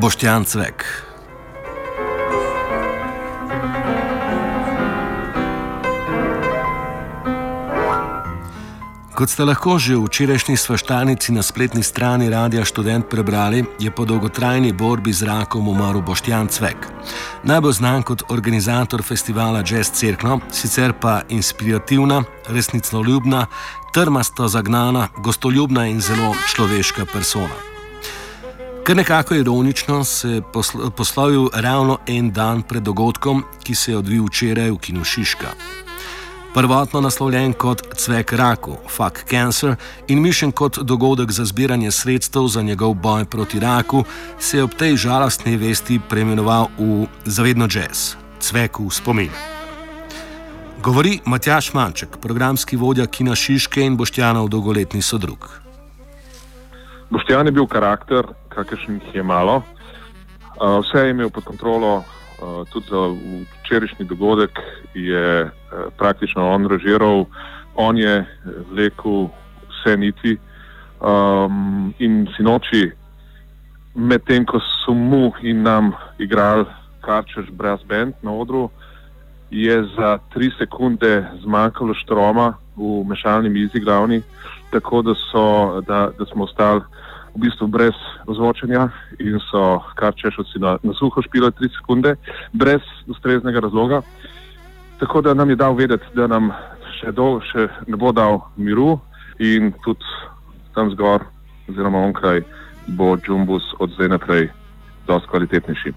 Boštjan Cvek. Kot ste lahko že v včerajšnji svaščanici na spletni strani Radia Študent prebrali, je po dolgotrajni borbi z rakom umrl Boštjan Cvek. Najbolj znan kot organizator festivala Jazz Cerkno, sicer pa inspirativna, resnicoljubna, trmasto zagnana, gostoljubna in zelo človeška persona. Kar nekako ironično se je poslovil ravno en dan pred dogodkom, ki se je odvil včeraj v Kinu Šiška. Prvotno naslovljen kot Cvek raku, Fuck Cancer, in mišljen kot dogodek za zbiranje sredstev za njegov boj proti raku, se je ob tej žalostni vesti preimenoval v Zavedno jazz, Cvek v spomin. Govori Matjaž Manček, programski vodja Kina Šiške in Boštjanov dolgoletni sodrug. Boštjan je bil karakter, kakršnih je malo. Vse je imel pod kontrolo, tudi za včerajšnji dogodek je praktično on režiral, on je vlekel vse niti in sinoči, medtem ko so mu in nam igrali Karčeš Brass Band na odru, je za 3 sekunde zmanjkalo štroma v mešalni mizi glavni, tako da smo ostali v bistvu brez ozvočenja in so Karčešovci na suho špilali 3 sekunde, brez ustreznega razloga. Tako da nam je dal vedeti, da nam še ne bo dal miru in tudi tam zgor, oziroma onkraj, bo džumbus od zdaj naprej dosti kvalitetnejši.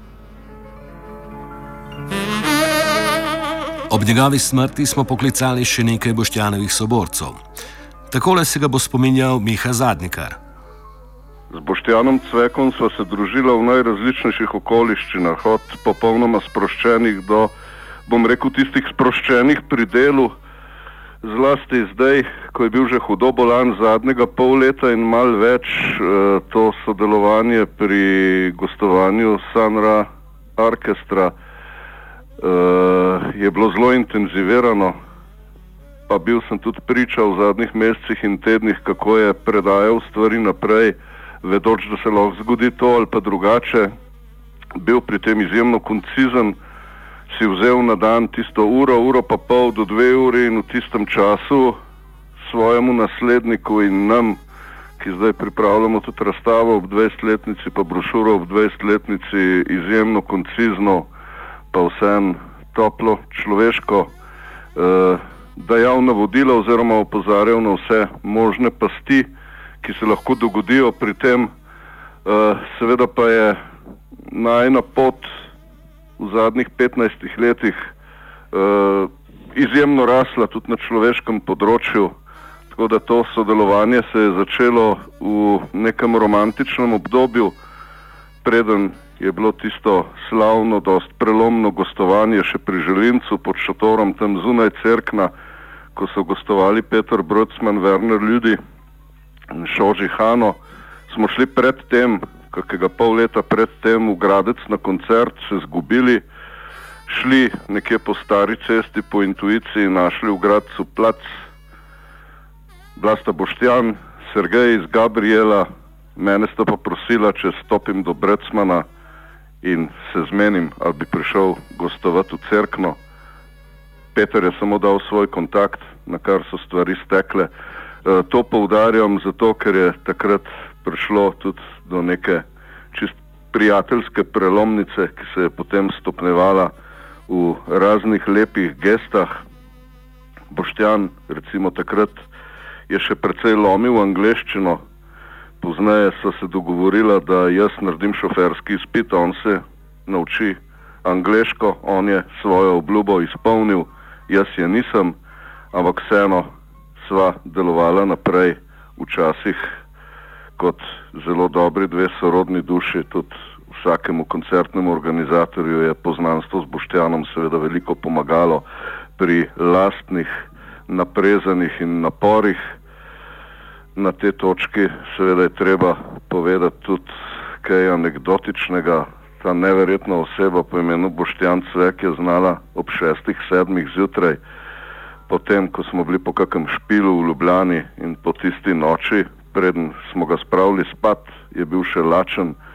Ob njegovi smrti smo poklicali še nekaj Boštjanovih soborcev. Takole se ga bo spominjal Miha Zadnikar. Z Boštjanom Cvekom sva se družila v najrazličnejših okoliščinah, od popolnoma sproščenih do, bom rekel, tistih sproščenih pri delu, zlasti zdaj, ko je bil že hudo bolan zadnjega pol leta in malo več, to sodelovanje pri gostovanju Sanra Orkestra je bilo zelo intenzivirano, pa bil sem tudi priča v zadnjih mesecih in tednih, kako je predajal stvari naprej, vedoč, da se lahko zgodi to ali pa drugače. Bil pri tem izjemno koncizen, si vzel na dan tisto uro pa pol do 2 uri in v tistem času svojemu nasledniku in nam, ki zdaj pripravljamo tudi razstavo ob 20-letnici, pa brošuro ob 20-letnici, izjemno koncizno, pa vsem toplo, človeško, dajal navodila oziroma opozarjal na vse možne pasti, ki se lahko dogodijo pri tem. Seveda pa je najina pot v zadnjih 15 letih izjemno rasla tudi na človeškem področju, tako da to sodelovanje se je začelo v nekem romantičnem obdobju, preden je bilo tisto slavno, dost prelomno gostovanje še pri Želincu pod šotorom tam zunaj Cerkna, ko so gostovali Peter Brucman, Werner Lüdi in Šoži Hano. Smo šli pred tem, kakega pol leta pred tem v Gradec na koncert, se zgubili, šli nekje po stari cesti, po intuiciji, našli v Gradcu plac. Bila sta Boštjan, Sergej iz Gabriela, mene sta pa prosila, če stopim do Brucmana in se zmenim, ali bi prišel gostovati v Cerkno. Peter je samo dal svoj kontakt, na kar so stvari stekle. To poudarjam zato, ker je takrat prišlo tudi do neke čist prijateljske prelomnice, ki se je potem stopnevala v raznih lepih gestah. Boštjan, recimo takrat, je še precej lomil angleščino. Pozneje so se dogovorila, da jaz naredim šoferski izpit, on se nauči angleško, on je svojo obljubo izpolnil, jaz je nisem, ampak vseeno sva delovala naprej, včasih kot zelo dobri 2 sorodni duši. Tudi vsakemu koncertnemu organizatorju je poznanstvo z Boštjanom seveda veliko pomagalo pri lastnih naprezanih in naporih. Na tej točki seveda je treba povedati tudi kaj anekdotičnega. Ta neverjetna oseba po imenu Boštjan Cvek je znala ob 6-7 zjutraj, potem, ko smo bili po kakem špilu v Ljubljani in po tisti noči, preden smo ga spravili spat, je bil še lačen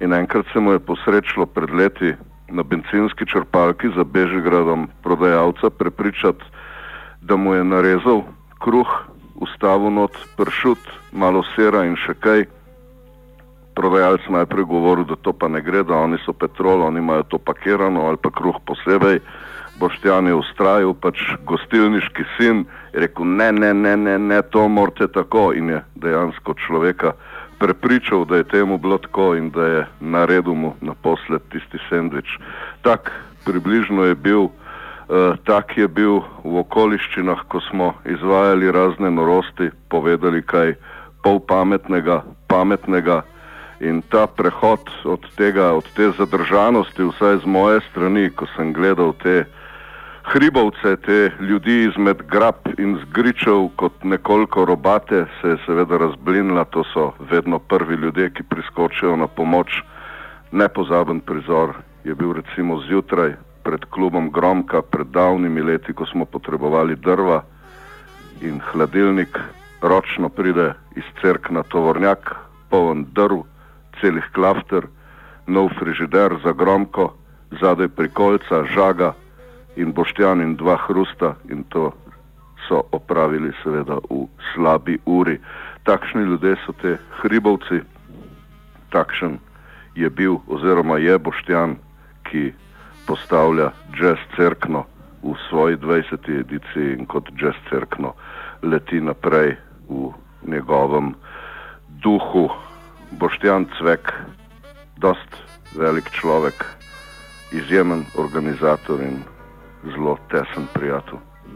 in enkrat se mu je posrečilo pred leti na bencinski črpalki za Bežigradom prodajalca prepričati, da mu je narezal kruh, ustavil not pršut, malo sera in še kaj. Prodajalec najprej govoril, da to pa ne gre, da oni so Petrol, oni imajo to pakirano ali pa kruh posebej. Boštjan je ustrajal, pač gostilniški sin, je rekel, ne, to morate tako, in je dejansko človeka prepričal, da je temu bilo tako in da je naredil mu naposled tisti sendvič. Tak približno je bil, tak je bil v okoliščinah, ko smo izvajali razne norosti, povedali kaj pol pametnega, in ta prehod od te zadržanosti, vsaj z moje strani, ko sem gledal te hribovce, te ljudi izmed grab in zgričev kot nekoliko robate, se je seveda razblinila. To so vedno prvi ljudje, ki priskočijo na pomoč. Nepozaben prizor je bil recimo zjutraj pred klubom Gromka, pred davnimi leti, ko smo potrebovali drva in hladilnik. Ročno pride iz Cerkna tovornjak, poln drv, celih klafter, nov frižider za Gromko, zadaj prikolica, žaga in Boštjan in 2 hrusta, in to so opravili seveda v slabi uri. Takšni ljudje so te hribovci, takšen je bil oziroma je Boštjan, ki postavlja Jazz Cerkno v svoji 20. ediciji in kot Jazz Cerkno leti naprej v njegovem duhu. Boštjan Cvek, dost velik človek, izjemen organizator in zelo tesen prijatelj.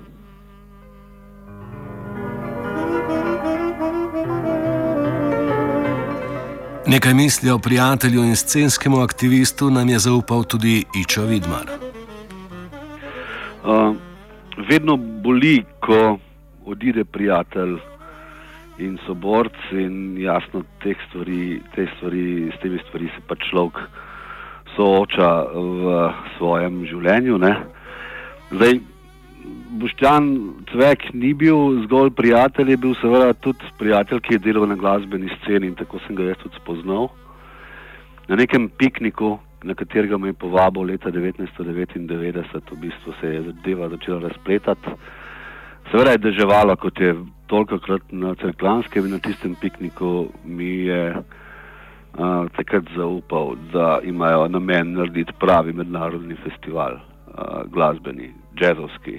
Nekaj misli o prijatelju in scenskemu aktivistu nam je zaupal tudi Ičo Vidmar. Vedno boli, ko odide prijatelj in soborc, in jasno s temi stvari se pa človek sooča v svojem življenju, ne. Zdaj, Boštjan Cvek ni bil zgolj prijatelj, je bil seveda tudi prijatelj, ki je delal na glasbeni sceni, in tako sem ga jaz tudi spoznal. Na nekem pikniku, na katerega me je povabil leta 1999, v bistvu se je zadeva začela razpletati. Seveda je deževalo, kot je tolikokrat na Cerklanskem, in na tistem pikniku mi je takrat zaupal, da imajo namen narediti pravi mednarodni festival, glasbeni, džezovski.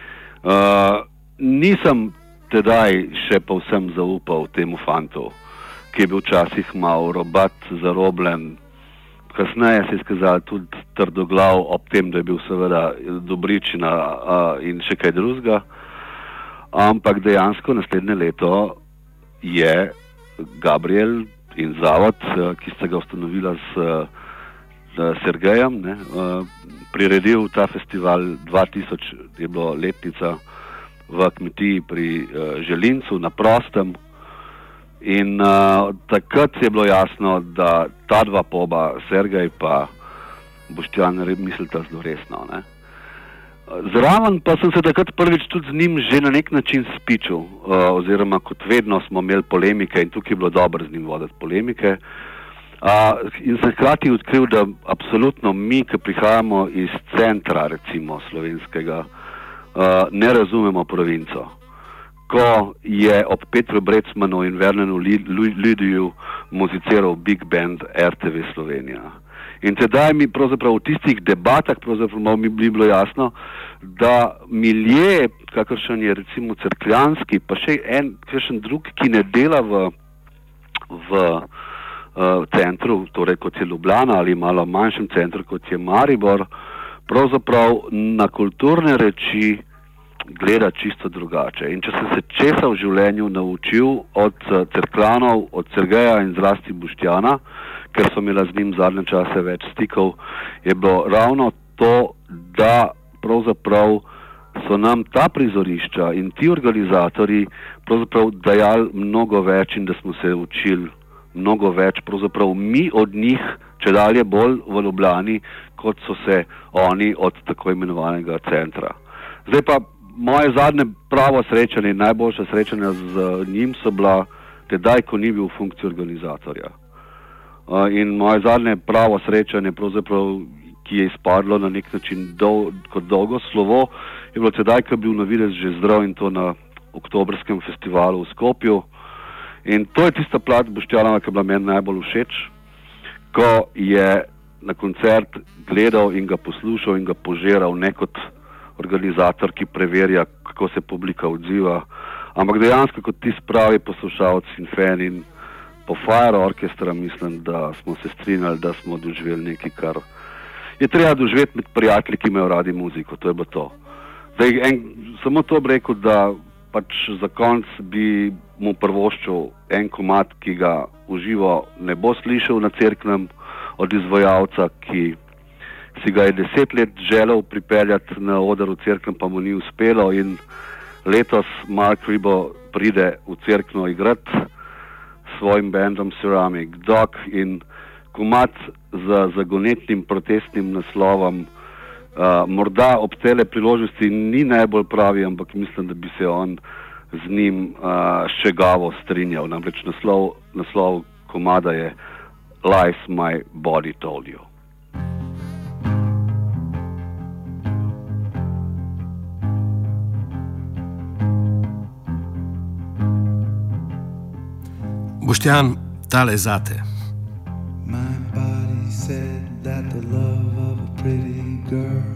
Nisem tedaj še povsem zaupal temu fantu, ki je bil včasih malo robat, zarobljen. Kasneje se je izkazal tudi trdoglav, ob tem, da je bil seveda dobričina in še kaj drugega. Ampak dejansko naslednje leto je Gabriel in zavod, ki sta ga ustanovila s Sergejem, priredil ta festival. 2000 je bilo letnica v kmetiji pri Želincu na prostem, in takrat je bilo jasno, da ta dva poba, Sergej pa Boštjan, mislita zelo resno, ne. Zraven pa sem se takrat prvič tudi z njim že na nek način spičil, oziroma kot vedno smo imeli polemike in tukaj je bilo dobro z njim voditi polemike. In sem hkrati odkril, da absolutno mi, ki prihajamo iz centra, recimo slovenskega, ne razumemo provinco. Ko je ob Petru Brecmanu in Vernenu Lidiju muziciral Big Band RTV Slovenija. In tedaj mi pravzaprav v tistih debatah mi bilo jasno, da milje, kakršen je recimo Cerkljanski, pa še kakšen drug, ki ne dela v centru, torej kot je Ljubljana, ali malo manjšem centru, kot je Maribor, pravzaprav na kulturne reči gleda čisto drugače. In če sem se česa v življenju naučil od Cerkljanov, od Sergeja in zlasti Boštjana, ker so imela z njim zadnje čase več stikov, je bilo ravno to, da pravzaprav so nam ta prizorišča in ti organizatorji pravzaprav dajali mnogo več in da smo se učili mnogo več, pravzaprav mi od njih, če dalje bolj v Ljubljani, kot so se oni od tako imenovanega centra. Zdaj pa moje zadnje pravo srečanje, najboljša srečanja z njim so bila tedaj, ko ni bil v funkciji organizatorja. In moje zadnje pravo srečanje, pravzaprav, ki je izpadlo na nek način kot dolgo slovo, je bilo tedaj, ko je bil novinec že zdrav, in to na oktobrskem festivalu v Skopju. In to je tista plat Boštjanova, ki je bila meni najbolj všeč, ko je na koncert gledal in ga poslušal in ga požiral, ne kot organizator, ki preverja, kako se publika odziva, ampak dejansko kot tisti pravi poslušalec in fan. In po Fire Orchestra mislim, da smo se strinjali, da smo doživeli nekaj, kar je treba doživeti med prijatelji, ki imajo radi muziko. To je bilo to. Samo to bi rekel, da pač za konc bi mu prvoščil en komad, ki ga v živo ne bo slišal na Cerknem, od izvajalca, ki si ga je 10 let želel pripeljati na oder v Cerknem, pa mu ni uspelo, in letos Mark Ribot pride v Cerkno igrati s svojim bandom Ceramic Dog, in komad z zagonetnim protestnim naslovom morda ob tele priložnosti ni najbolj pravi, ampak mislim, da bi se on z njim ščegavo strinjal. Namreč naslov komada je Lies My Body Told You. Boštjan, tale zate. My body said that the love of a pretty girl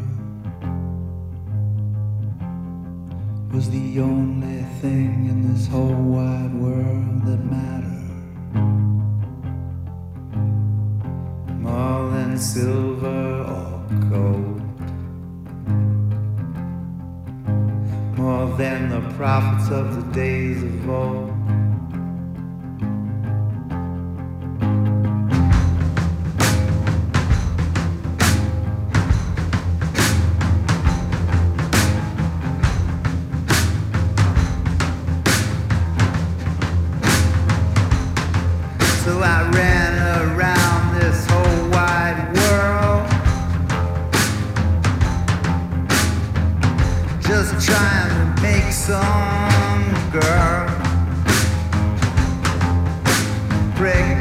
was the only thing in this whole wide world that mattered. More than silver or gold, more than the prophets of the days of old. So I ran around this whole wide world, just trying to make some girl break